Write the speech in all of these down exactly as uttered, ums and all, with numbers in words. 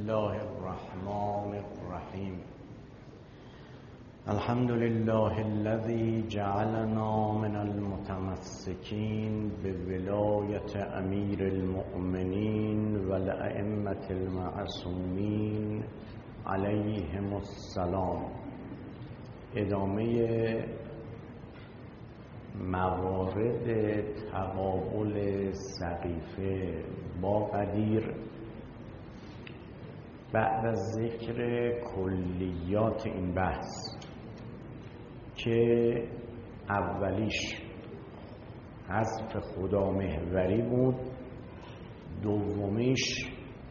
الله الرحمن الرحیم. الحمد لله الذي جعلنا من المتمسكين بولایت امیر المؤمنین و الائمة المعصومین علیهم السلام. ادامه موارد تقابل سقیفه با قدیر بعد از ذکر کلیات این بحث که اولیش حذف خدا محوری بود، دومیش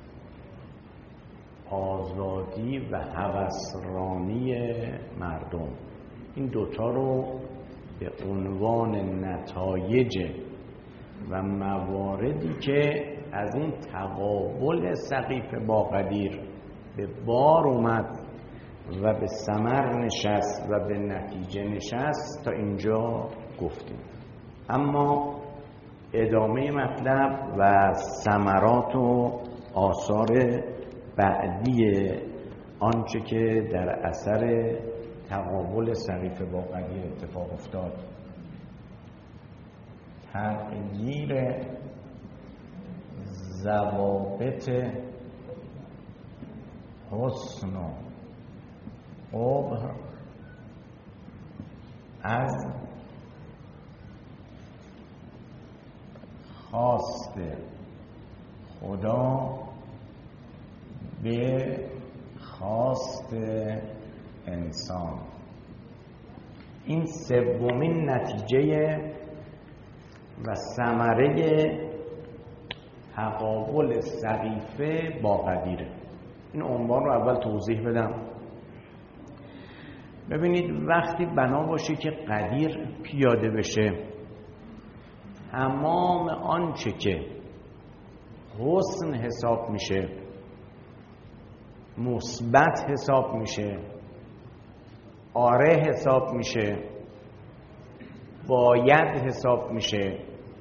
آزادی و هوسرانی مردم. این دوتا رو به عنوان نتایج و مواردی که از این تقابل سقیفه با قدیر به بار اومد و به ثمر نشست و به نتیجه نشست تا اینجا گفتیم. اما ادامه مطلب و ثمرات و آثار بعدی آنچه که در اثر تقابل سقیفه با قدیر اتفاق افتاد، تغییر ضوابط حسن و قبح از خواست خدا به خواست انسان. این سومین نتیجه و ثمره تقابل سقیفه با قدیره. این عنوان رو اول توضیح بدم. ببینید، وقتی بنا باشه که قدیر پیاده بشه، تمام آنچه که حسن حساب میشه، مثبت حساب میشه، آره حساب میشه، باید حساب میشه،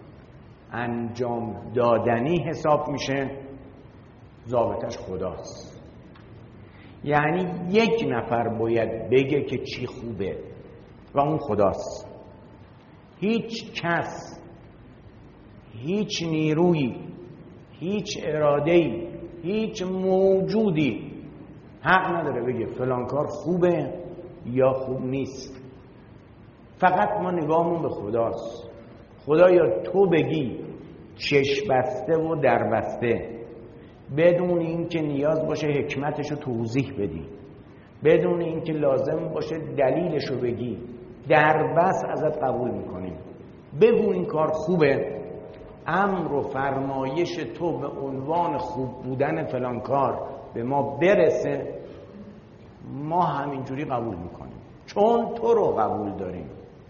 انجام دادنی حساب میشه، ضابطش خداست. یعنی یک نفر باید بگه که چی خوبه و اون خداست. هیچ کس، هیچ نیرویی، هیچ اراده‌ای، هیچ موجودی حق نداره بگه فلان کار خوبه یا خوب نیست. فقط ما نگاهمون به خداست. خدایا تو بگی چشم بسته و در بسته، بدون این که نیاز باشه حکمتشو توضیح بدی، بدون این که لازم باشه دلیلشو بگی، در بس ازت قبول میکنیم. بگو این کار خوبه، امر و فرمایش تو به عنوان خوب بودن فلان کار به ما برسه، ما همینجوری قبول میکنیم چون تو رو قبول داریم.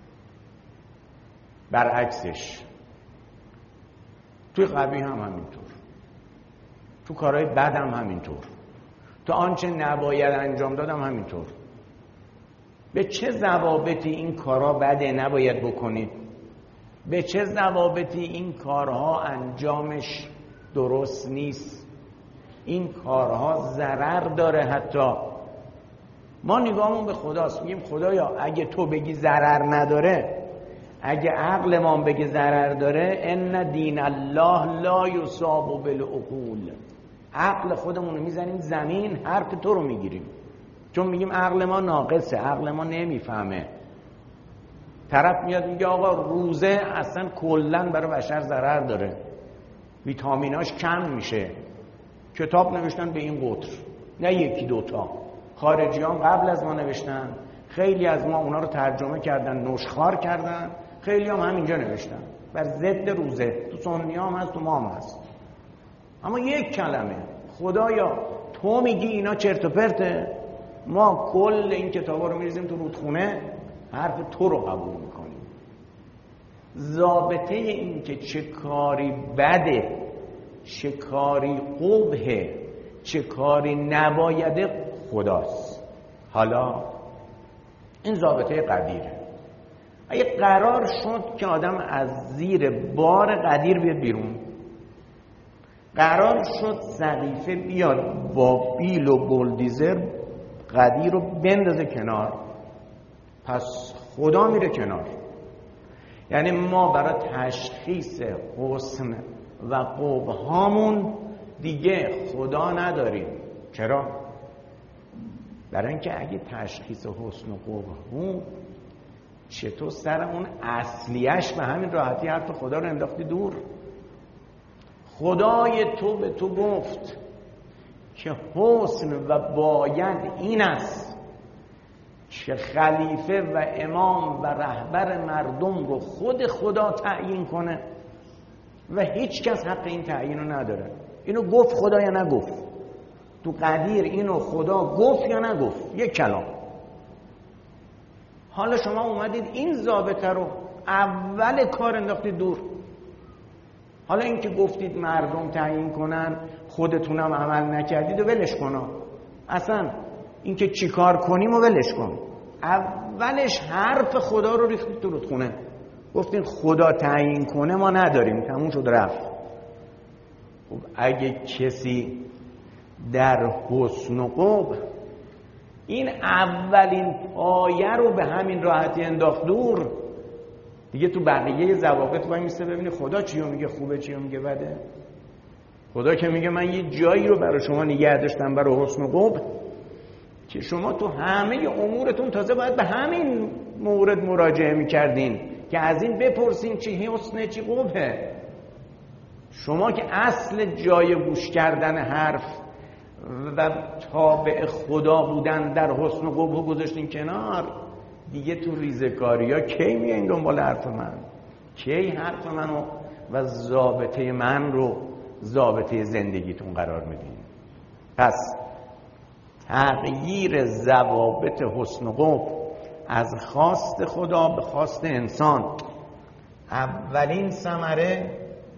برعکسش توی قبیح هم همینطور، تو کارهای بد هم همینطور، تو آنچه نباید انجام دادم همینطور. به چه ضوابطی این کارها بده نباید بکنید؟ به چه ضوابطی این کارها انجامش درست نیست؟ این کارها ضرر داره. حتی ما نگاهمون به خداست، میگیم خدایا اگه تو بگی ضرر نداره، اگه عقل ما بگه ضرر داره، ان دین الله لا یصاب بالعقول، عقل خودمون رو میزنیم زمین، حرف تو رو میگیریم، چون میگیم عقل ما ناقصه، عقل ما نمیفهمه. طرف میاد میگه آقا روزه اصلا کلن برای بشر ضرر داره، ویتامیناش کم میشه، کتاب نوشتن به این قطر، نه یکی دوتا، خارجیان قبل از ما نوشتن، خیلی از ما اونا رو ترجمه کردن، نشخوار کردن، خیلی هم همینجا نوشتن بر ضد روزه. تو سنی هم هست، تو ما هم هست. اما یک کلمه خدایا تو میگی اینا چرت و پرته، ما کل این کتابا رو میریزیم تو رودخونه، حرف تو رو قبول میکنیم. ضابطه این که چه کاری بده، چه کاری قبحه، چه کاری نبایده خداست. حالا این ضابطه قدیره. اگه قرار شد که آدم از زیر بار قدیر بیاد بیرون، قرار شد سقیفه بیاد با بیل و بلدیزر قدیر رو بندازه کنار، پس خدا میره کنار. یعنی ما برای تشخیص حسن و قبح هامون دیگه خدا نداریم. چرا؟ برای اینکه اگه تشخیص حسن و قبح بود، چطور سر اون اصلیش به همین راحتی حرف خدا رو انداختی دور؟ خدای تو به تو گفت که حسن و باید این است که خلیفه و امام و رهبر مردم رو خود خدا تعیین کنه و هیچ کس حق این تعیین رو نداره. اینو گفت خدا یا نگفت؟ تو قدیر اینو خدا گفت یا نگفت؟ یک کلام. حالا شما اومدید این ضابطه رو اول کار انداختید دور. حالا اینکه گفتید مردم تعیین کنن، خودتونم عمل نکردید و ولش کن. اصلا اینکه چی کار کنیم و ولش کن. اولش حرف خدا رو ریختید تو رودخونه، گفتین خدا تعیین کنه ما نداریم، تموم شد رفت. خب اگه کسی در حسن و قبح این اولین پایه رو به همین راحتی انداخت دور، دیگه تو بقیه ضوابط وای میسته ببینی خدا چیو میگه خوبه چیو میگه بده. خدا که میگه من یه جایی رو برای شما نگه داشتم برای حسن و قبح که شما تو همه امورتون تازه باید به همین مورد مراجعه میکردین که از این بپرسین چی حسنه چی قبحه. شما که اصل جای گوش کردن حرف و تابع خدا بودن در حسن و قبح گذاشتین کنار، دیگه تو ریزکاری ها کی میایین دنبال حرف من؟ کی حرف منو و ضابطه من رو ضابطه زندگیتون قرار میدین؟ پس تغییر ضوابط حسن و قبح از خواست خدا به خواست انسان، اولین ثمره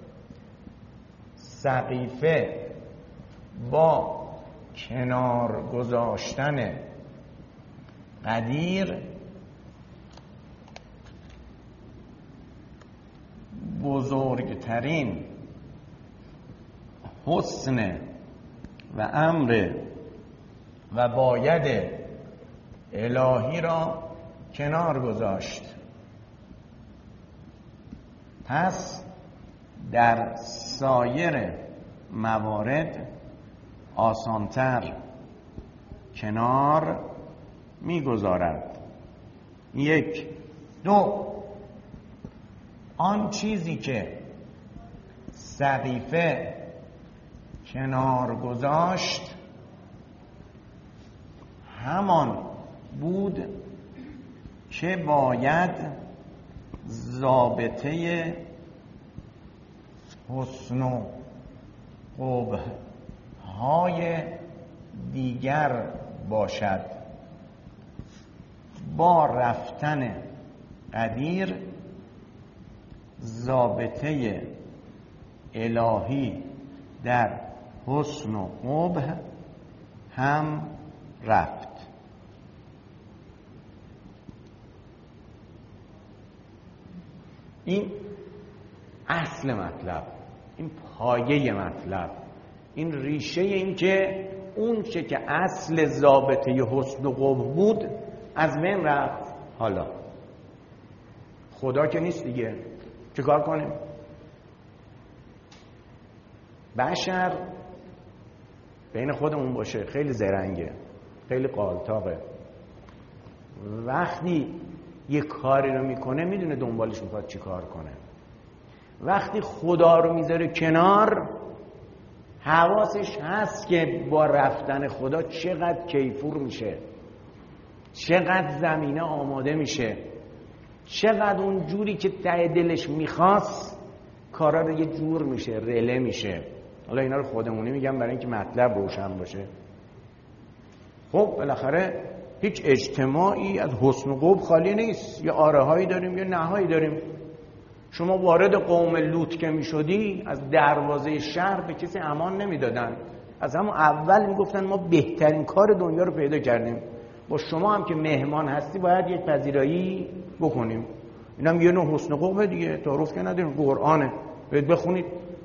سقیفه با کنار گذاشتن قدیر بزرگترین حسن و امر و باید الهی را کنار گذاشت. پس در سایر موارد آسانتر کنار میگذارد. یک. دو، آن چیزی که سقیفه کنار گذاشت همان بود که باید ضابطه حسن و قبح های دیگر باشد. با رفتن قدیر ضابطه الهی در حسن و قبح هم رفت. این اصل مطلب، این پایه مطلب، این ریشه، این که اون چه که اصل ضابطه حسن و قبح بود از بین رفت. حالا خدا که نیست دیگه، چه کار کنیم؟ بشر بین خودمون باشه خیلی زرنگه، خیلی قالتاقه. وقتی یه کاری رو میکنه میدونه دنبالش میخواد چی کار کنه. وقتی خدا رو میذاره کنار، حواسش هست که با رفتن خدا چقدر کیفور میشه، چقدر زمینه آماده میشه، چقدر اون جوری که ته دلش میخواست کارا رو یه جور میشه، رله میشه. حالا اینا رو خودمونی میگم برای اینکه مطلب روشن باشه. خب بالاخره هیچ اجتماعی از حسن و قبح خالی نیست. یه آره هایی داریم یه نه هایی داریم. شما وارد قوم لوط که میشدی از دروازه شهر به کسی امان نمیدادن. از همون اول میگفتن ما بهترین کار دنیا رو پیدا کردیم، با شما هم که مهمان هستی باید یک پذیرایی بکنیم. اینم یه نوع حسن و قبح دیگه، تعارف که نداریم، قرآنه، باید بخونید.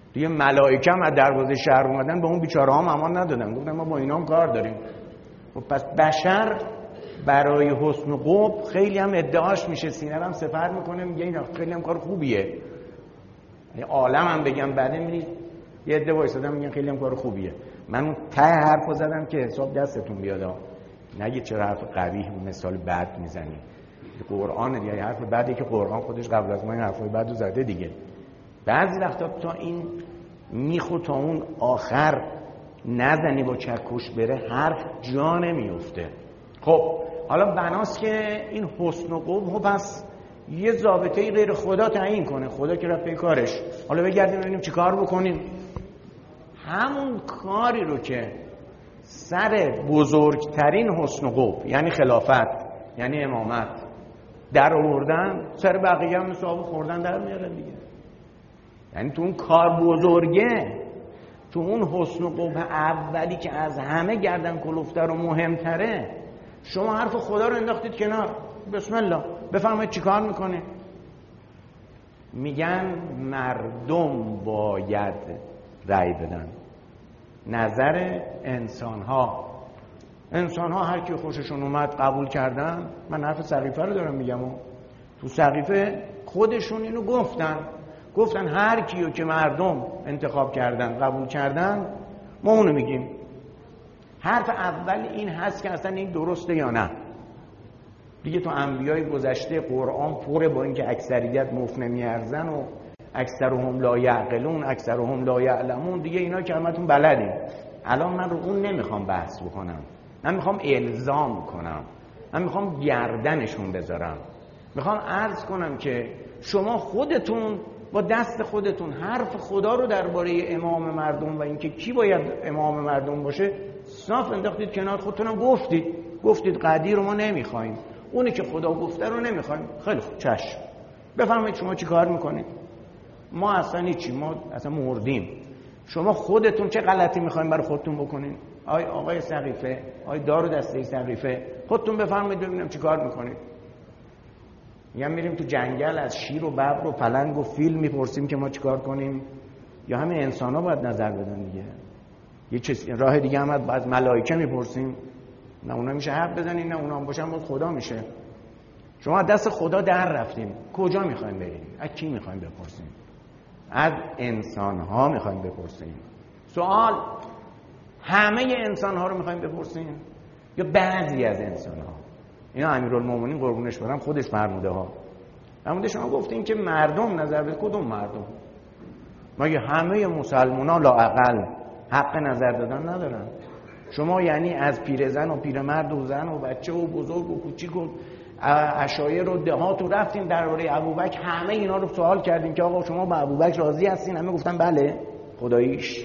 دیگه ملائکه هم از دروازه شهر اومدن به اون بیچاره هم امان ندادن، گفتن ما با اینا هم کار داریم. و پس بشر برای حسن و قبح خیلی هم ادعاش میشه، سینه هم سفر میکنه، میگه این خیلی هم کار خوبیه. یعنی عالم هم بگم بعد میرید یه عده وایسادن میگن خیلی هم کار خوبیه. من اون ته حرفو زدم که حساب دستتون بیاد، نگید چرا حرف قبیح و مثال بد میزنی. قرآن دیگه حرف بدی که قرآن خودش قبل از ما این حرفای بدو زده دیگه. بعضی وقتا تا این میخو تا اون آخر نزنی با چکش بره حرف جا نمیفته. خب حالا بناست که این حسن و قبح پس یه ضابطه غیر خدا تعیین کنه، خدا که رفت کارش. حالا بگردیم ببینیم چی کار بکنیم. همون کاری رو که سر بزرگترین حسن و قبح یعنی خلافت یعنی امامت در آوردن، سر بقیه هم مثل آب خوردن در میارن دیگه. یعنی تو اون کار بزرگه، تو اون حسن و قبح اولی که از همه گردن کلفتر و مهمتره، شما حرف خدا رو انداختید کنار. بسم الله بفهمید چی کار میکنه. میگن مردم باید رأی بدن، نظر انسان ها انسان ها هر کی خوششون اومد قبول کردن. من حرف سقیفه رو دارم میگم و تو سقیفه خودشون اینو گفتن گفتن هر کیو که مردم انتخاب کردن قبول کردن ما اونو میگیم. حرف اول این هست که اصلا این درسته یا نه. دیگه تو انبیای گذشته قرآن پره با اینکه اکثریت مفت نمیارزن و اکثرهم لا یعقلون اکثرهم لا یعلمون، دیگه اینا که همتون بلدین. الان من رو اون نمیخوام بحث بکنم، من میخوام الزام کنم، من میخوام گردنشون بذارم. میخوام عرض کنم که شما خودتون با دست خودتون حرف خدا رو درباره امام مردم و اینکه کی باید امام مردم باشه صاف انداختید کنار. خودتونم گفتید گفتید قدیر رو ما نمیخوایم، اونی که خدا گفته رو نمیخوایم. خیلی خوب چشم، بفرمایید شما چی کار میکنید. ما اصلا هیچی، ما اصلا مردیم. شما خودتون چه غلطی میخواین برای خودتون بکنین؟ آی آقای سقیفه، آی دار و دسته سقیفه، خودتون بفرمایید ببینم چی کار میکنید. یا میریم تو جنگل از شیر و ببر و پلنگ و فیل میپرسیم که ما چی کار کنیم، یا همین انسان ها باید نظر بدن دیگه. یه چیز راه دیگه هم از ملائکه میپرسیم، نه اونا میشه حرف بزنین نه اونا هم باشن باز خدا میشه. شما دست خدا در رفتیم، کجا میخوایم بریم؟ از کی میخوایم بپرسیم؟ از انسان ها میخوایم بپرسیم. سوال همه انسان ها رو میخوایم بپرسیم یا بعضی از انسان ها؟ اینا امیرالمومنین قربونش برم خودش فرموده ها. فرموده شما گفتین که مردم نظر بده. کدوم مردم؟ مگه همه مسلمونا لااقل حق نظر دادن ندارن؟ شما یعنی از پیرزن و پیرمرد و زن و بچه و بزرگ و کوچیک و عشایر و دهات و رفتیم درباره ابوبکر همه اینا رو سوال کردیم که آقا شما با ابوبکر راضی هستین؟ همه گفتن بله خداییش.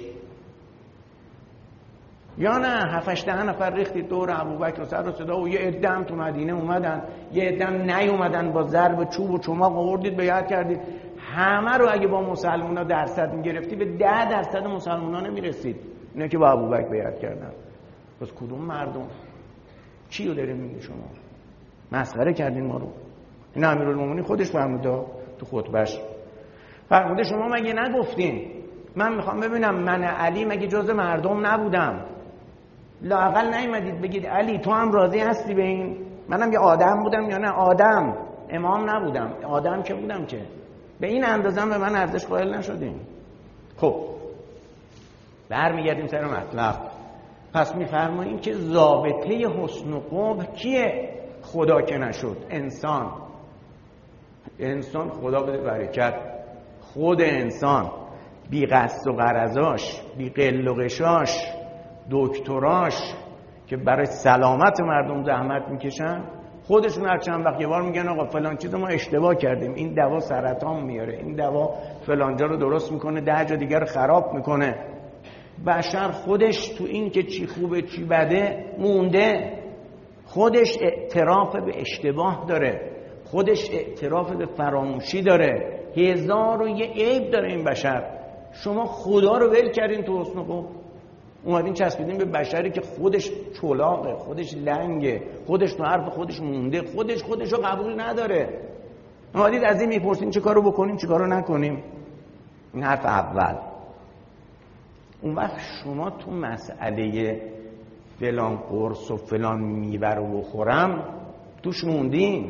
یا نه هفت هشت نفر ریختید دور ابوبکر و سر و صدا و یه عده هم تو مدینه اومدن، یه عده هم نیومدن، با ضرب چوب و چماق آوردید بیعت کردید. همه رو اگه با مسلمونا درصد میگرفتی به ده درصد مسلمونا نمیرسید اینا که با ابوبکر بیعت کردن. پس کدوم مردم؟ چی رو داریم میگی شما؟ مسخره کردین ما رو. این امیرالمومنین خودش فرموده تو خطبهش، فرموده شما مگه نگفتین من میخوام ببینم من علی مگه جز مردم نبودم؟ لااقل نیومدید بگید علی تو هم راضی هستی به این؟ منم یه آدم بودم یا نه؟ آدم، امام نبودم. آدم که بودم که به این اندازه به من ارزش قائل نشدین. خب برمیگردیم سر مطلب. پس میفرماییم که ضابطه حسن و قبح کیه؟ خدا که نشد انسان. انسان خدا بده برکت. خود انسان بی قصد و غرضاش، بی قل و قشاش، دکتراش که برای سلامت مردم زحمت میکشن، خودشون هر چند وقت یه بار میگن آقا فلان چیز ما اشتباه کردیم، این دوا سرطان میاره، این دوا فلان جا رو درست میکنه، ده جا دیگر رو خراب میکنه. بشر خودش تو این که چی خوبه چی بده مونده، خودش اعتراف به اشتباه داره، خودش اعتراف به فراموشی داره، هزار و یه عیب داره این بشر. شما خدا رو ول کردین تو حسن و قبح، اومدین چسبیدین به بشری که خودش چلاقه، خودش لنگه، خودش تو حرف خودش مونده، خودش خودش رو قبول نداره. اومدید از این میپرسین چه کارو بکنیم چه کارو نکنیم. این حرف اول. اون وقت شما تو مسئله فلان قرص و فلان میوه رو بخورم توش موندین.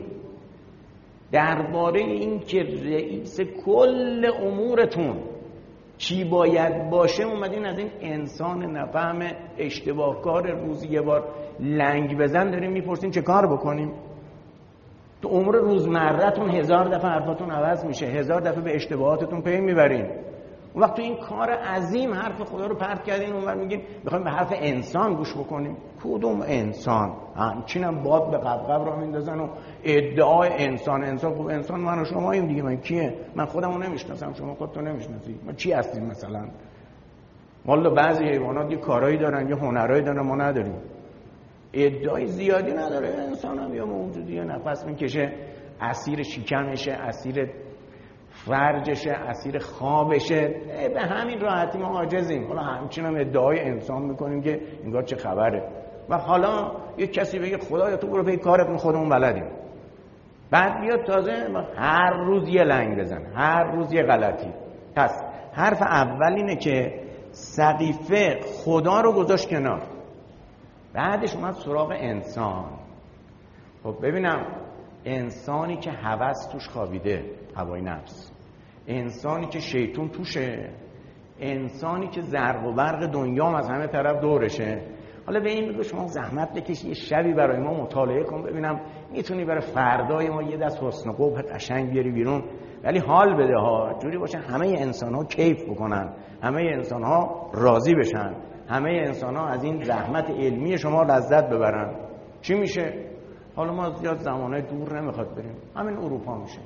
درباره این که رئیس کل امورتون چی باید باشه اومدین از این انسان نفهم اشتباهکار روزی یه بار لنگ بزن داریم میپرسیم چه کار بکنیم. تو عمر روزمره‌تون هزار دفعه حرفاتون عوض میشه، هزار دفعه به اشتباهاتتون پی میبرین. اون وقت تو این کار عظیم حرف خدا رو پرت کردین اونور میگین میخوایم به حرف انسان گوش بکنیم. کدوم انسان؟ همچینم باد به قبقب را میندازن و ادعای انسان انسان. خب انسان من و شماییم دیگه. من کیه؟ من خودمو نمیشناسم، شما خودتو نمیشناسی. ما چی هستیم مثلا؟ والا بعضی حیوانات یه کارایی دارن یه هنرایی دارن ما نداریم. ادعای زیادی نداره. انسان هم یه موجودیه نفس میکشه، اسیر شکمشه، اسیر فرجشه، اسیر خوابشه. به همین راحتی ما عاجزیم. حالا همچنین هم ادعای انسان میکنیم که انگار چه خبره. و حالا یک کسی بگه خدایا تو برو پی کارت، خودمون بلدیم. بعد بیاد تازه هر روز یه لنگ بزن، هر روز یه غلطی. پس حرف اول اینه که سقیفه خدا رو گذاشت کنار، بعدش اومد سراغ انسان. خب ببینم انسانی که هوس توش خوابیده، هوای نفس، انسانی که شیطون توشه، انسانی که زرق و برق دنیا از همه طرف دورشه. حالا به این بگو شما زحمت بکش یه شبی برای ما مطالعه کن ببینم میتونی برای فردای ما یه دست حسن قبح قشنگ بیاری بیرون، ولی حال بده ها، جوری باشه همه انسان ها کیف بکنن، همه انسان ها راضی بشن، همه انسان ها از این زحمت علمی شما لذت ببرن. چی میشه؟ حالا ما زیاد زمانهای دور نمیخواد بریم، همین اروپا میشه.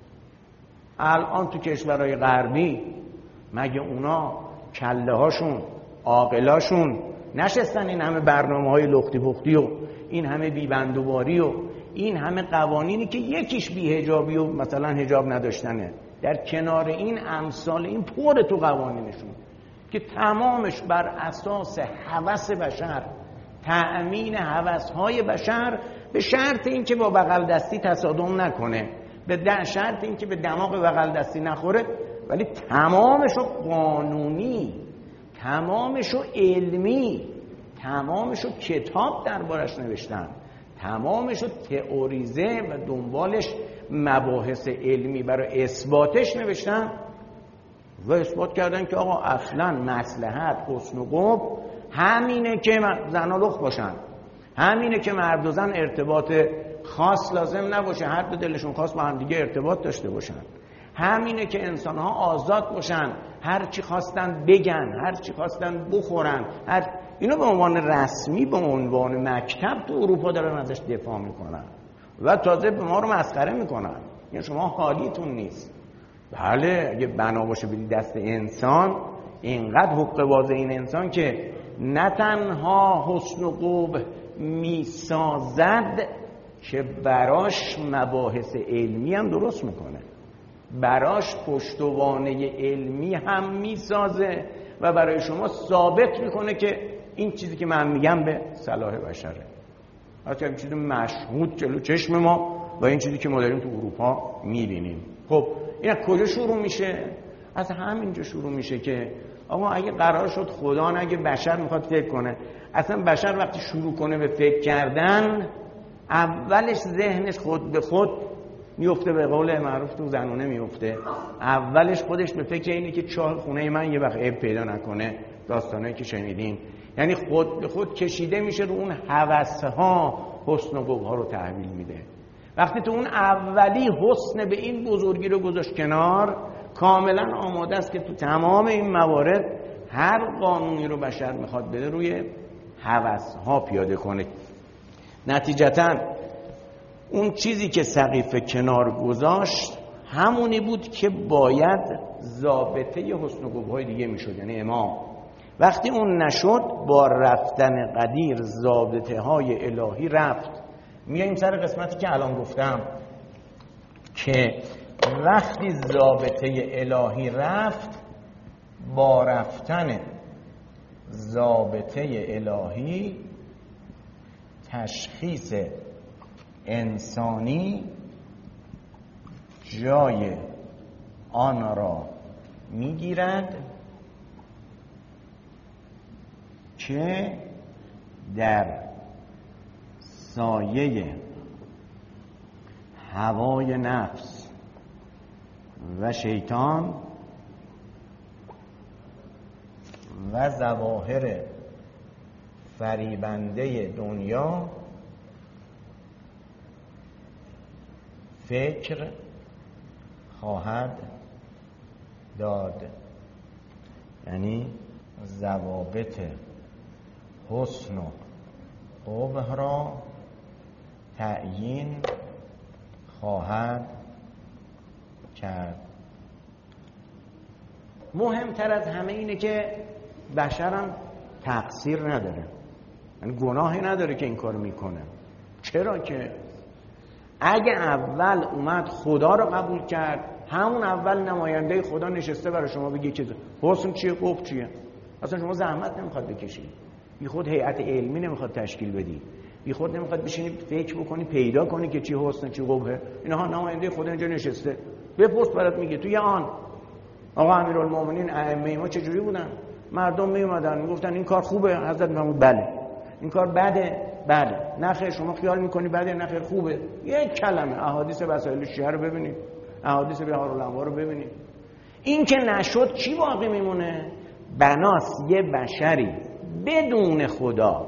الان تو کشورهای غربی مگه اونا کله هاشون عاقلاشون نشستن این همه برنامه های لختی پختی و این همه بیبندوباری و این همه قوانینی که یکیش بی حجابی و مثلا حجاب نداشتنه، در کنار این امثال این پر تو قوانینشون که تمامش بر اساس هوس بشر، تأمین هوس‌های بشر، به شرط اینکه با بغل دستی تصادم نکنه، به شرط اینکه به دماغ بغل دستی نخوره، ولی تمامشو قانونی، تمامشو علمی، تمامشو کتاب دربارش نوشتن، تمامشو تئوریزه و دنبالش مباحث علمی برای اثباتش نوشتن و اثبات کردن که آقا اصلا مصلحت حسن و قبح همینه که زن و لخت باشن، همینه که مرد و زن ارتباط خاص لازم نباشه، هر دو دلشون خواست با هم دیگه ارتباط داشته باشن، همینه که انسان ها آزاد باشن، هر چی خواستن بگن، هر چی خواستن بخورن، هر اینو به عنوان رسمی، به عنوان مکتب تو اروپا دارن ازش دفاع میکنن و تازه به ما رو مسخره میکنن. یعنی شما حالیتون نیست. بله اگه بنا باشه بدی دست انسان، اینقدر حقوق باز این انسان که نه تنها حسن و قبح میسازد که براش مباحث علمی هم درست میکنه، براش پشتوانه علمی هم میسازه و برای شما ثابت میکنه که این چیزی که من میگم به صلاح بشره. حتی این چیزی مشهود جلو چشم ما و این چیزی که ما داریم تو اروپا میبینیم. خب این از کجا شروع میشه؟ از همینجا شروع میشه که آقا اگه قرار شد خدا نگه بشر میخواد فکر کنه، اصلا بشر وقتی شروع کنه به فکر کردن اولش ذهنش خود به خود میفته، به قول معروف تو زنونه میفته، اولش خودش به فکر اینه که چاه خونه من یه وقت عیب پیدا نکنه، داستانایی که شنیدیم، یعنی خود به خود کشیده میشه رو اون هوس‌ها حسن و قبح ها رو تحویل میده. وقتی تو اون اولی حسن به این بزرگی رو گذاشت کنار، کاملا آماده است که تو تمام این موارد هر قانونی رو بشر میخواد بده روی هوس‌ها پیاده کنه. نتیجتاً اون چیزی که سقیفه کنار گذاشت همونی بود که باید ضابطه حسن و قبح‌های دیگه میشد، یعنی امام. وقتی اون نشد، با رفتن قدیر ضابطه های الهی رفت. میایم سر قسمتی که الان گفتم که وقتی ضابطه الهی رفت، با رفتن ضابطه الهی تشخیص انسانی جای آن را میگیرد که در سایه هوای نفس و شیطان و ظواهر فریبنده دنیا فکر خواهد داد. یعنی ضوابط حسن و قبح را تعیین خواهد کرد. مهمتر از همه اینه که بشرم تقصیر نداره، یعنی گناهی نداره که این کار میکنه. چرا که اگه اول اومد خدا رو قبول کرد، همون اول نماینده خدا نشسته برای شما بگه که حسن چیه قبح چیه. اصلا شما زحمت نمیخواد بکشید، بی خود هیئت علمی نمیخواد تشکیل بدی، بی خود نمیخواد بشینی فکر بکنی پیدا کنی که چی حسن چی قبحه. اینها نماینده خدا اینجا نشسته، بپرس برات میگه. توی آن آقا امیرالمومنین ائمه ما چجوری بودن؟ مردم میومدن میگفتن این کار خوبه، حضرت میفرمود بله. این کار بده، بله. نخیر شما خیال میکنی بده، نخیر خوبه. یک کلمه. احادیث وسائل شیعه رو ببینید، احادیث بهارالانوار رو ببینید. این که نشد چی باقی میمونه؟ بناس یه بشری بدون خدا،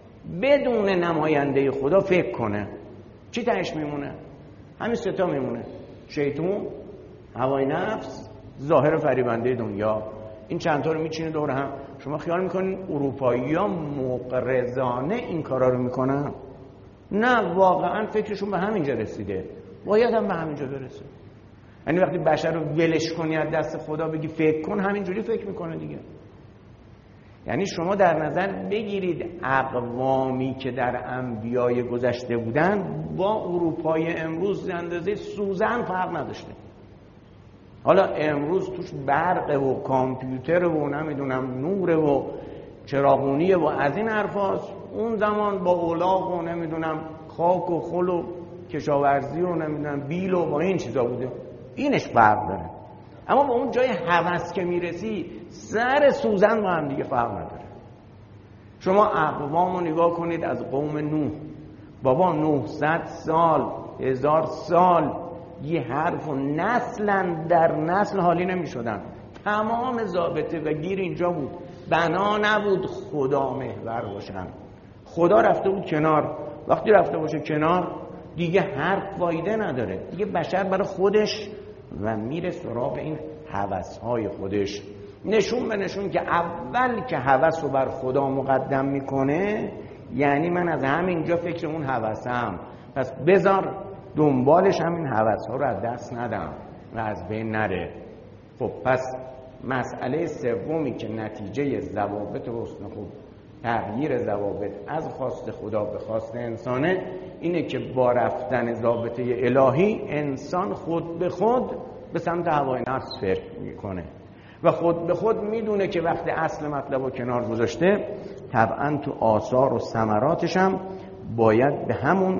بدون نماینده خدا فکر کنه، چی تهش میمونه؟ همین سه تا میمونه: شیطان، هوای نفس، ظاهر فریبنده دنیا. این چند تا رو میچینه دور هم. شما خیال میکنین اروپایی‌ها مقرضانه این کارا رو میکنن؟ نه، واقعا فکرشون به همینجا رسیده، باید هم به همینجا برسه. یعنی وقتی بشر رو ولش کنی از دست خدا بگی فکر کن، همینجوری فکر میکنه دیگه. یعنی شما در نظر بگیرید اقوامی که در انبیای گذشته بودن با اروپای امروز اندازه سوزن فرق نداشته. حالا امروز توش برقه و کامپیوتر و نمیدونم نوره و چراغونیه و از این حرفاست. اون زمان با اولاغ و نمیدونم خاک و خل و کشاورزی و نمیدونم بیل و با این چیزا بوده. اینش فرق داره. اما با اون جای هوس که میرسی سر سوزن با هم دیگه فرق نداره. شما اقوامو نگاه کنید از قوم نوح. بابا نهصد سال، هزار سال یه حرف و نسلا در نسل حالی نمی شدن. تمام ضابطه و گیر اینجا بود. بنا نبود خدا محور باشن. خدا رفته بود کنار. وقتی رفته باشه کنار دیگه حرف فایده نداره. دیگه بشر برای خودش و میره سراغ این هوس‌های خودش. نشون به نشون که اول که هوس رو بر خدا مقدم میکنه یعنی من از همینجا فکر اون هوسم، پس بذار دنبالش همین هوس‌ها رو از دست ندم و از بین نره. خب پس مسئله سومی که نتیجه ضوابط حسن خوب تغییر ضوابط از خواست خدا به خواست انسانه اینه که با رفتن ضابطه الهی انسان خود به خود به سمت هوای نفس فکر میکنه و خود به خود میدونه که وقتی اصل مطلب رو کنار گذاشته طبعا تو آثار و ثمراتش هم باید به همون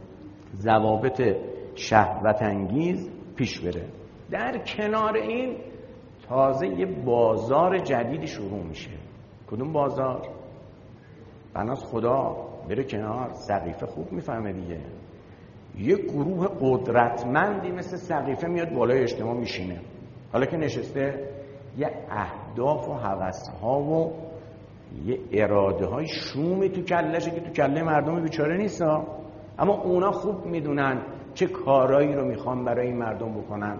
ضوابط شهوت انگیز پیش بره. در کنار این تازه یه بازار جدیدی شروع میشه. کدوم بازار؟ بناس خدا بره کنار. سقیفه خوب میفهمه دیگه. یه گروه قدرتمندی مثل سقیفه میاد بالای اجتماع میشینه. حالا که نشسته یه اهداف و هوس‌ها و یه اراده های شومی تو کلشه که تو کله مردم بیچاره نیست ها. اما اونا خوب میدونن چه کارایی رو میخوان برای این مردم بکنن.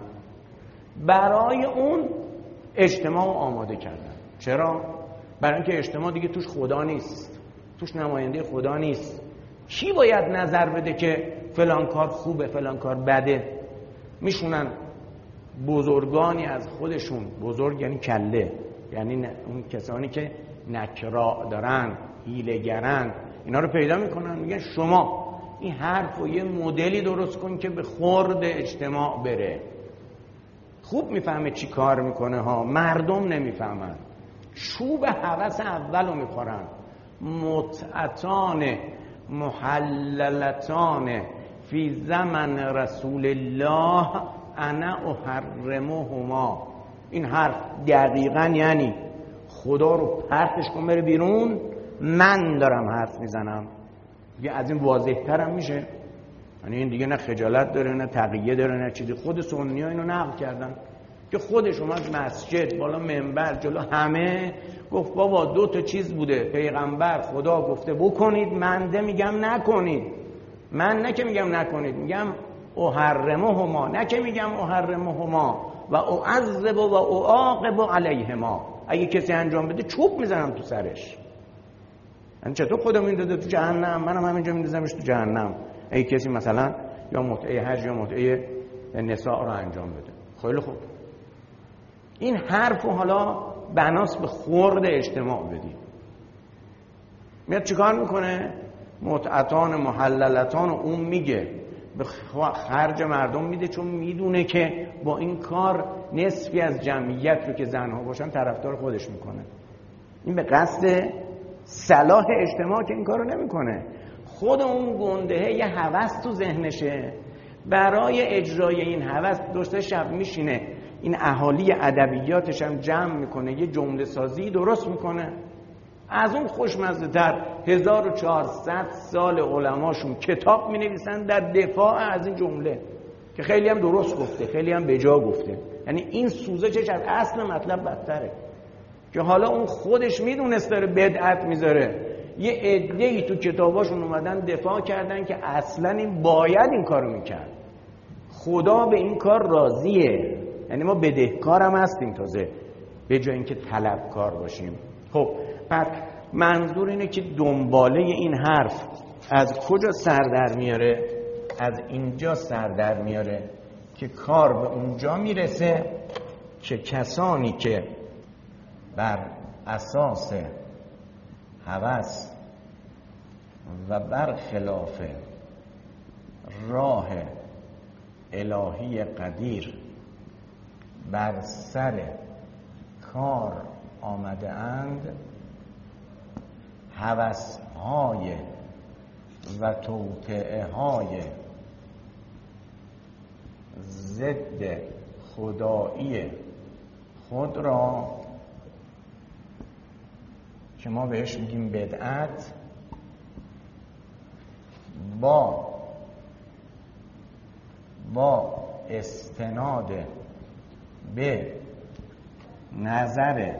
برای اون اجتماع رو آماده کردن. چرا؟ برای اینکه اجتماع دیگه توش خدا نیست، توش نماینده خدا نیست. کی باید نظر بده که فلان کار خوبه فلان کار بده؟ میشونن بزرگانی از خودشون، بزرگ یعنی کله، یعنی اون کسانی که نکرا دارن، حیله‌گرن، اینا رو پیدا میکنن میگن شما این حرف و یه مدلی درست کن که به خورد اجتماع بره. خوب میفهمه چی کار میکنه ها، مردم نمیفهمن. چوب هوس اولو میخورن. متعتان محللتان فی زمن رسول الله انا احرمهما. این حرف دقیقاً یعنی خدا رو پرتش کن بره بیرون، من دارم حرف میزنم دیگه از این واضح ترم میشه؟ یعنی این دیگه نه خجالت داره نه تقیه داره نه چیزی. خود سنی ها اینو نقل کردن که خودش اومد مسجد بالا منبر جلو همه گفت بابا دو تا چیز بوده، پیغمبر خدا گفته بکنید، منده میگم نکنید. من نه که میگم نکنید، میگم احرمهما، نه که میگم احرمهما و اعذب و اعاقب علیهما. اگه کسی انجام بده چوب میزنم تو سرش. یعنی چطور خدا میندازه تو جهنم، منم همینجا میندازمش تو جهنم اگه کسی مثلا یا متعه حج یا متعه نساء رو انجام بده. خیلی خوب، این حرف رو حالا بناس به خورد اجتماع بدیم. میاد چیکار میکنه؟ متعتان محللتان رو اون میگه به خرج مردم میده، چون میدونه که با این کار نصفی از جمعیت رو که زنها باشن طرفدار خودش میکنه. این به قصد صلاح اجتماع که این کارو نمیکنه. خود اون گندهه یه هوس تو ذهنشه، برای اجرای این هوس دوسته شب میشینه این اهالی ادبیاتش هم جمع میکنه، یه جمله سازی درست میکنه. از اون خوشمزه تر هزار و چهارصد سال علماشون کتاب می نویسن در دفاع از این جمله که خیلی هم درست گفته، خیلی هم بجا گفته. یعنی این سوزشش از اصل مطلب بدتره که حالا اون خودش میدونست داره بدعت میذاره. یه عده‌ای تو کتاباشون اومدن دفاع کردن که اصلا این باید این کارو میکرد، خدا به این کار راضیه، یعنی ما بدهکارم هستیم تازه به جای اینکه طلبکار باشیم. خب پس منظور اینه که دنباله این حرف از کجا سر در میاره؟ از اینجا سر در میاره که کار به اونجا میرسه که کسانی که بر اساس هوس و برخلاف راه الهی قدیر بر سر کار آمده اند، هوس‌های و توطئه‌های ضد خدایی خود را که ما بهش میگیم بدعت، با با استناد به نظر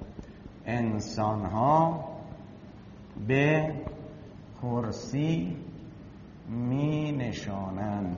انسان‌ها به کرسی می نشانند.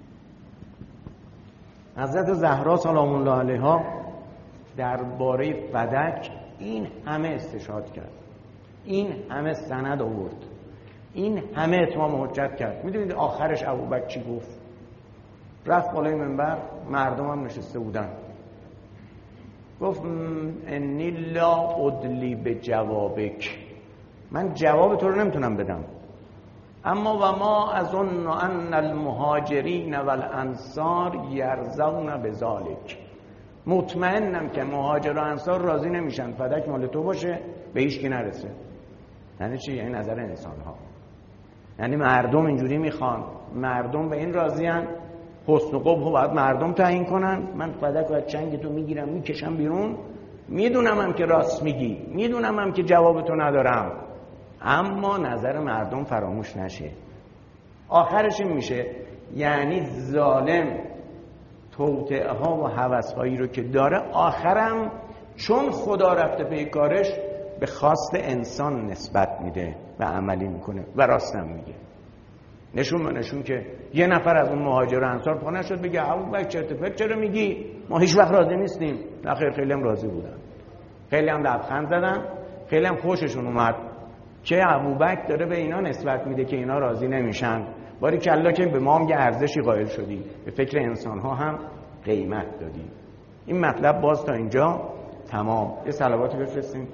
حضرت زهرا سلام الله علیها درباره فدک این همه استشهاد کرد، این همه سند آورد، این همه اتمام حجت کرد. میدونید آخرش ابوبکر چی گفت؟ رفت بالای منبر، مردم هم نشسته بودن، گفت انی لا ادلی به جوابک، من جواب تو رو نمیتونم بدم، اما و ما اظن ان المهاجرین والانصار یرضون بذلک، مطمئنم که مهاجر و انصار راضی نمیشن فدک مال تو باشه به هیچ کی نرسه. یعنی چی؟ یعنی نظر انسان ها، یعنی مردم اینجوری میخوان، مردم به این راضیان، حسن و قبح باید مردم تعیین کنن. من فدک رو از چنگ تو میگیرم میکشم بیرون، میدونم هم که راست میگی، میدونم هم که جواب تو ندارم، اما نظر مردم فراموش نشه. آخرش این میشه یعنی ظالم توطئه ها و هوس هایی رو که داره، آخرم چون خدا رفته پی کارش به خواست انسان نسبت میده و عملی میکنه و راستم میگه. نشون به نشون که یه نفر از اون مهاجر و انصار پا نشد بگه ابوبکر چرت و پرت چرا میگی، ما هیچ وقت راضی نیستیم. نه خیر، خیلی هم راضی بودن، خیلی هم لبخند زدن، خیلی هم خوششون اومد که ابوبکر داره به اینا نسبت میده که اینا راضی نمیشن. باری کلا که به ما هم یه ارزشی قائل شدی، به فکر انسان ها هم قیمت دادی. این مطلب باز تا اینجا تمام. یه صلواتی بفرستیم.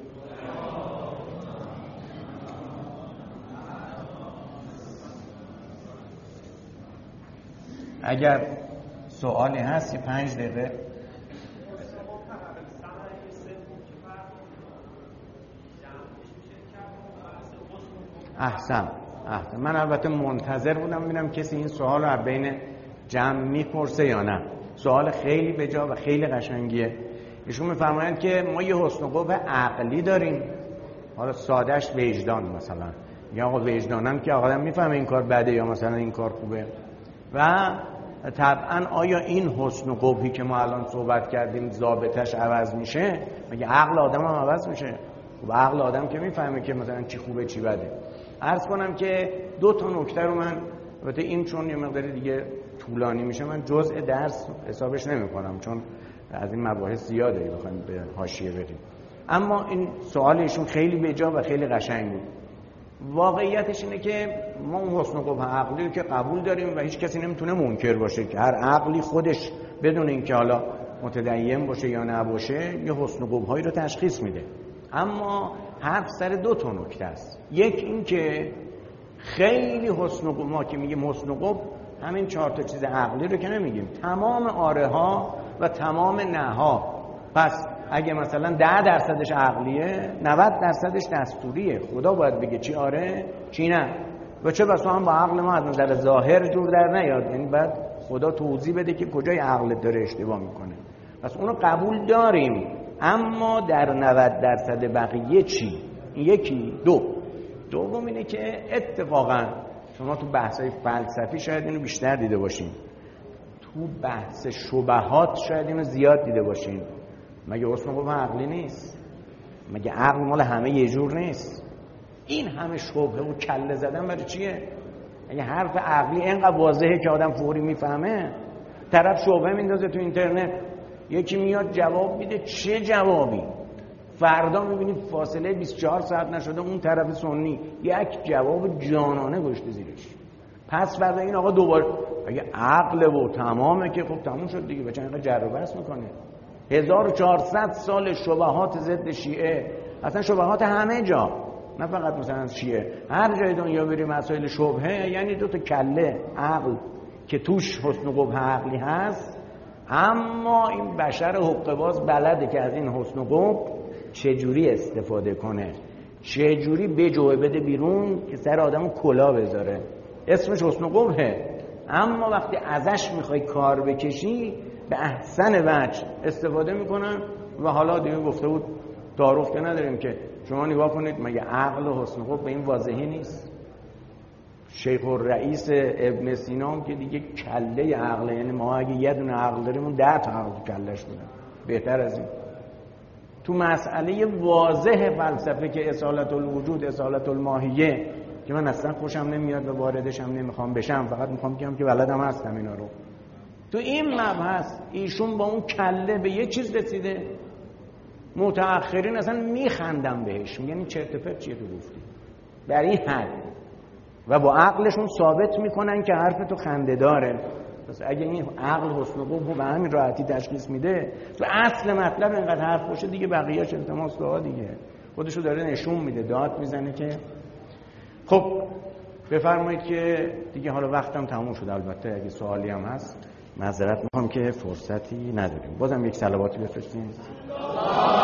اگر سوالی هست یه پنج دقیقه. احسن احسن. من البته منتظر بودم ببینم کسی این سوال رو بین جمع میپرسه یا نه. سوال خیلی بجا و خیلی قشنگیه. ایشون میفرمایند که ما یه حسن و قبح عقلی داریم، حالا سادهش وجدان مثلا، یا آقا وجدانم که آدم میفهمه این کار بده یا مثلا این کار خوبه. و طبعا آیا این حسن و قبحی که ما الان صحبت کردیم ضابطش عوض میشه؟ مگه عقل آدم هم عوض میشه؟ و عقل آدم که میفهمه که مثلا چی خوبه چی بده. عرض کنم که دو تا نکته رو من، البته این چون یه مقدار دیگه طولانی میشه من جزء درس حسابش نمیکنم چون از این مباحث زیاده بخوایم به حاشیه بریم، اما این سوال ایشون خیلی بجا و خیلی قشنگ بود. واقعیتش اینه که ما اون حسن و قبح عقلی رو که قبول داریم و هیچ کسی نمیتونه منکر باشه که هر عقلی خودش بدون اینکه حالا متدین باشه یا نباشه یه حسن و قبحایی رو تشخیص میده. اما حرف سر دو تا نکته است. یک این که خیلی حسن و قبح، ما که میگیم حسن و قبح همین چهار تا چیز عقلی رو که نمیگیم، تمام آره ها و تمام نه ها. پس اگه مثلا ده درصدش عقلیه نود درصدش دستوریه. خدا باید بگه چی آره چی نه، و چه بسا هم با عقل ما از نظر ظاهر جور در نیاد، یعنی بعد خدا توضیح بده که کجای عقلت داره اشتباه میکنه. پس اونو قبول داریم، اما در نود درصد بقیه چی؟ یکی دو دوم اینه که اتفاقا شما تو بحثای فلسفی شاید اینو بیشتر دیده باشین، تو بحث شبهات شاید اینو زیاد دیده باشین. مگه حسن و قبح عقلی نیست؟ مگه عقل مال همه یه جور نیست؟ این همه شبهه و کله زدن برای چیه؟ اگه حرف عقلی اینقدر واضحه که آدم فوری میفهمه، طرف شبهه میندازه تو اینترنت، یکی میاد جواب میده، چه جوابی؟ فردا میبینید فاصله بیست و چهار ساعت نشده اون طرف سنی یک جواب جانانه گشته زیرش. پس فردا این آقا دوباره اگه عقل و تمامه که خب تموم شد دیگه، بچه اینقدر جر و بحث میکنه. هزار و چهارصد سال شبهات ضد شیعه، اصلا شبهات همه جا، نه فقط مثلا شیعه، هر جای دنیا بری مسائل شبهه یعنی دو تا کله عقل که توش حسن و قبح عقلی هست. اما این بشر حقه‌باز بلده که از این حسن و قبح چجوری استفاده کنه، چجوری بجوه بده بیرون که سر آدمو کلا بذاره. اسمش حسن و قبحه، اما وقتی ازش میخوای کار بکشی به احسن وجه استفاده میکنن. و حالا دیگه گفته بود تعارف که نداریم که شما نگاه کنید، مگه عقل و حسن و قبح به این واضحی نیست؟ شیخ الرئیس ابن سینا هم که دیگه کله عقله، یعنی ما اگه یه دونه عقل داریم اون ده تا عقل تو کلش بودن، بهتر از این. تو مسئله واضح فلسفه که اصالت الوجود اصالت الماهیه که من اصلا خوشم نمیاد و واردش هم نمیخوام بشم، فقط میخوام بگم که بلدم هستم اینا رو. تو این مبحث ایشون با اون کله به یه چیز رسیده، متأخرین اصلا میخندم بهش، میگن این چرت و پرت چیه تو گفتی، در این حد. و با عقلشون ثابت میکنن که حرف تو خنده داره. پس اگه این عقل حسن و قبح به همین راحتی تشخیص میده، تو اصل مطلب اینقدر حرف باشه دیگه بقیه‌اش التماس دعا دیگه، خودشو داره نشون میده، داد میزنه که خب بفرمایید که دیگه حالا وقتم تموم شد. البته اگه سوالی هم هست معذرت میخوام که فرصتی نداریم. بازم یک صلواتی بفرستیم.